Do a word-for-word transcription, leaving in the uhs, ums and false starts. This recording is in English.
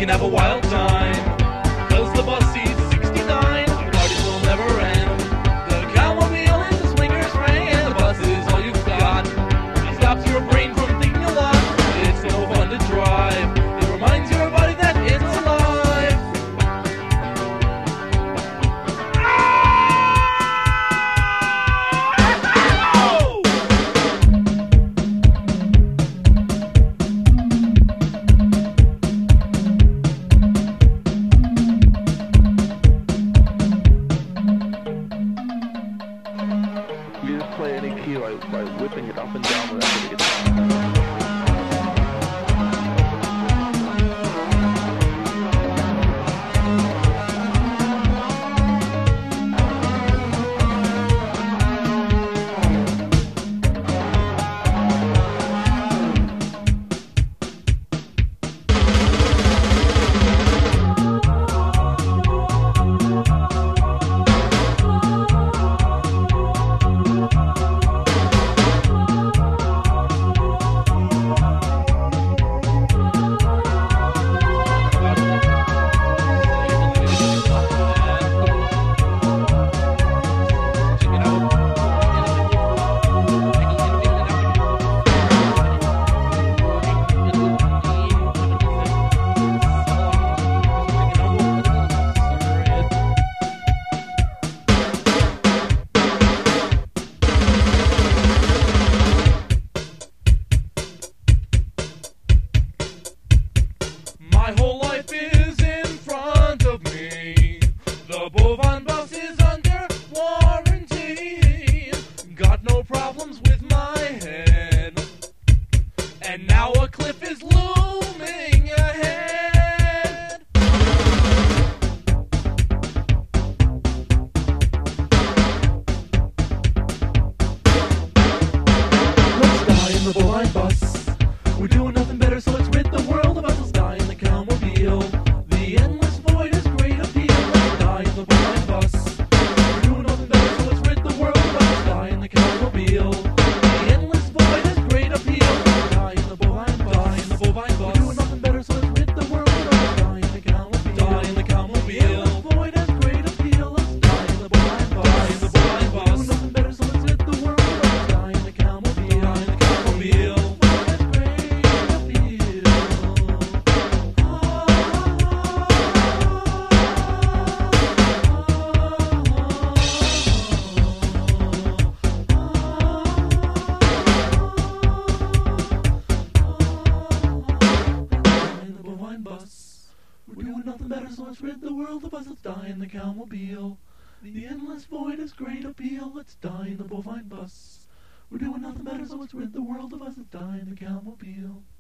can have a wild time. Cause the bus seats sixty-nine, the parties will never end. The Cowmobile is a swinger's ring, and the bus is all you've got. It stops your brain from thinking a lot. It's so fun to drive. It reminds your body that it's alive. You just play any key by, by whipping it up and down without hitting it. My whole life is in front of me. The bovine bus is under warranty. Got no problems with my head. And now a cliff is looming ahead. Let's die in the bovine bus. We're doing nothing better, so let's rid the world of us. Let's die in the Cowmobile. The endless void is great appeal. Let's die in the bovine bus. We're doing nothing better, so let's rid the world of us. Let's die in the Cowmobile. The endless void is great appeal. Let's die in the bovine bus. Die in the bovine bus. We're doing nothing better, so let's rid the world of us. Let's die in the Cowmobile. Die in the Cowmobile. The endless void has great appeal. Let's die in the bovine bus. Die in the bovine bus. We're doing nothing better, so let's rid the world of us. Let's die in the Cowmobile. Die in the Cowmobile. We're doing nothing better, so let's rid the world of us. Let's die in the Cowmobile. The endless void has great appeal. Let's die in the bovine bus. We're doing nothing better, so let's rid the world of us. Let's die in the Cowmobile.